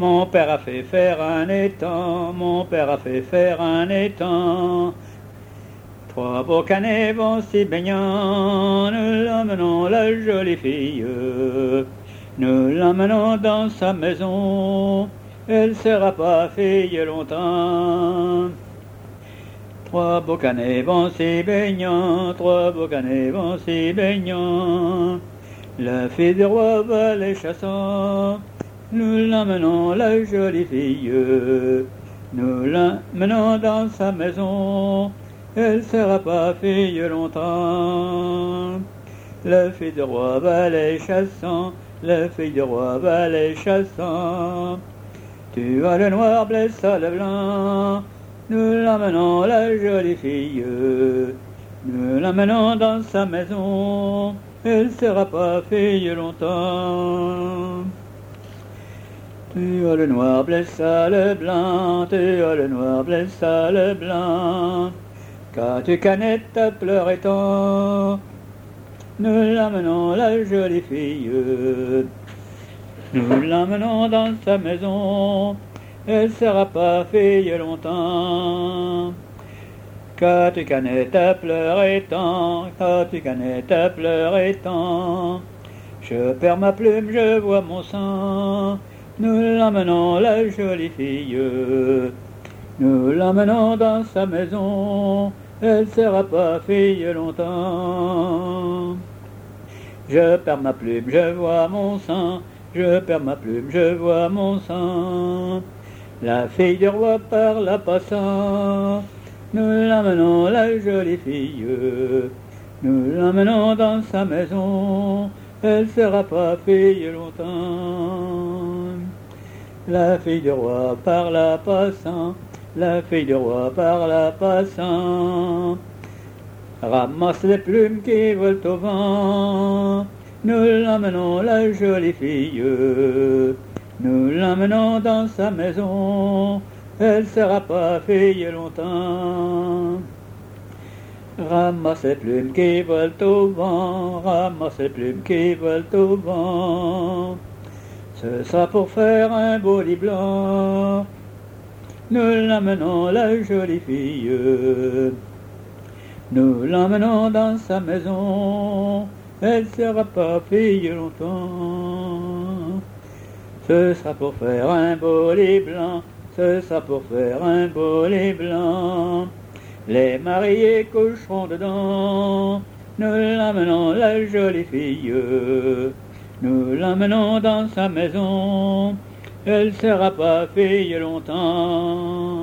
Mon père a fait faire un étang, mon père a fait faire un étang. 3 beaux canets vont s'y baignant, nous l'emmenons la jolie fille. Nous l'emmenons dans sa maison, elle sera pas fille longtemps. 3 beaux canets vont s'y baignant, 3 beaux canets vont s'y baignant. La fille du roi va les chassant, nous l'emmenons la jolie fille. Nous l'emmenons dans sa maison, elle sera pas fille longtemps. La fille du roi va les chassant, la fille du roi va les chassant. Tu as le noir, blesse à le blanc, nous l'emmenons la jolie fille. Nous l'emmenons dans sa maison, elle sera pas fille longtemps. Tu as le noir, blesse à le blanc, tu as le noir, blesse à le blanc. Quand tu canettes à pleurer tant, nous l'emmenons la jolie fille. Nous l'emmenons dans sa maison, elle sera pas fille longtemps. Quand tu canettes à pleurer tant, quand tu canettes à pleurer tant, je perds ma plume, je vois mon sang. Nous l'emmenons la jolie fille. Nous l'emmenons dans sa maison, elle sera pas fille longtemps. Je perds ma plume, je vois mon sang, je perds ma plume, je vois mon sang. La fille du roi par la passant, nous l'emmenons la jolie fille. Nous l'emmenons dans sa maison, elle sera pas fille longtemps. La fille du roi par la passant, la fille du roi par la passant, ramasse les plumes qui volent au vent, nous l'emmenons la jolie fille. Nous l'emmenons dans sa maison, elle sera pas fille longtemps. Ramasse les plumes qui volent au vent, ramasse les plumes qui volent au vent, ce sera pour faire un beau lit blanc. Nous l'emmenons la jolie fille. Nous l'emmenons dans sa maison, elle sera pas fille longtemps. Ce sera pour faire un beau lit blanc, ce sera pour faire un beau lit blanc. Les mariés coucheront dedans, nous l'emmenons la jolie fille. Nous l'emmenons dans sa maison, elle sera pas fille longtemps.